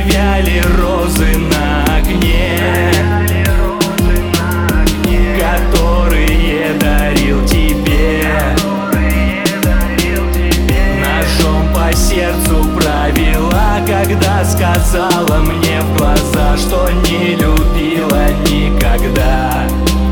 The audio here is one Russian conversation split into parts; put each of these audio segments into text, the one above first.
Завяли розы на окне, которые дарил тебе. Ножом по сердцу провела, когда сказала мне в глаза, что не любила никогда.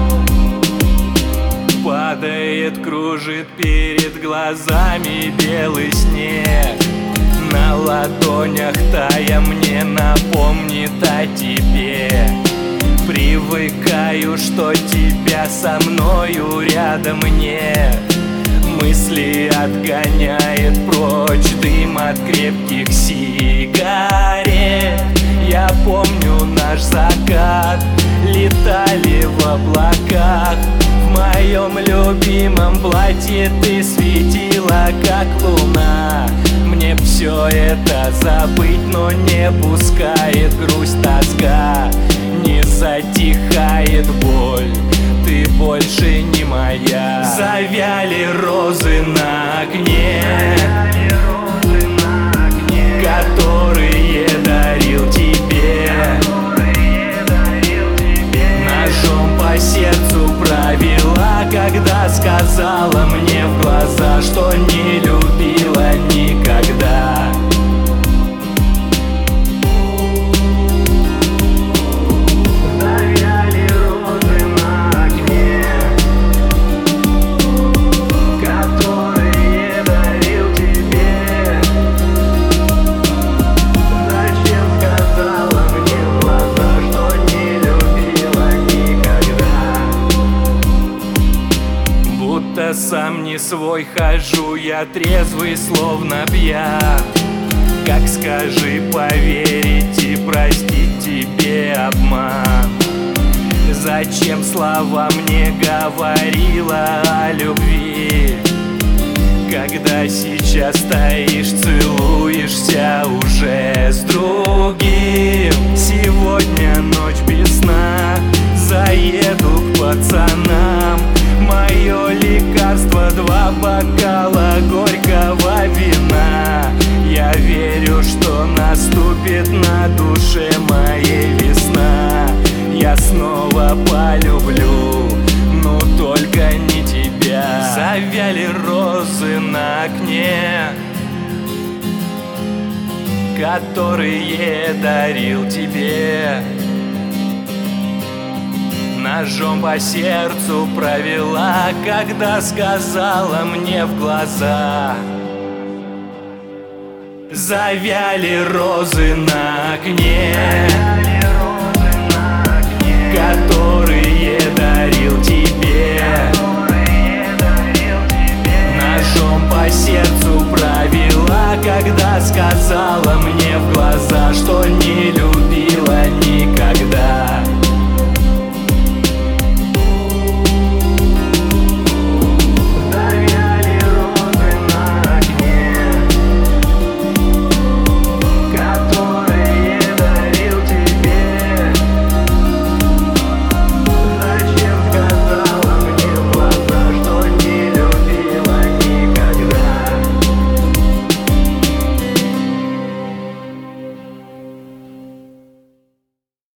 Падает, кружит перед глазами белый снег, на ладонях тая мне напомнит о тебе. Привыкаю, что тебя со мною рядом нет. Мысли отгоняет прочь дым от крепких сигарет. Я помню наш закат, летали в облаках. В моем любимом платье ты светила, как луна. Мне все это забыть, но не пускает грусть, тоска. Не затихает боль, ты больше не моя. Завяли розы на окне, которые дарил тебе. Ножом по сердцу провела, когда сказала мне в глаза, что не любила никогда. Завяли розы на окне, которые дарил тебе. Зачем сказала мне в глаза, что не любила никогда? Будто сам не свой хожу, я трезвый, словно пьян. Как, скажи, поверить и простить тебе обман? Зачем слова мне говорила о любви, когда сейчас стоишь, целуешься уже с другим? Сегодня ночь без сна, заеду к пацанам. Мое лекарство — 2 бокала горького вина. Я верю, что наступит на душе моей весна. Я снова полюблю, но только не тебя. Завяли розы на окне, которые дарил тебе. Ножом по сердцу провела, когда сказала мне в глаза. Завяли розы на окне, которые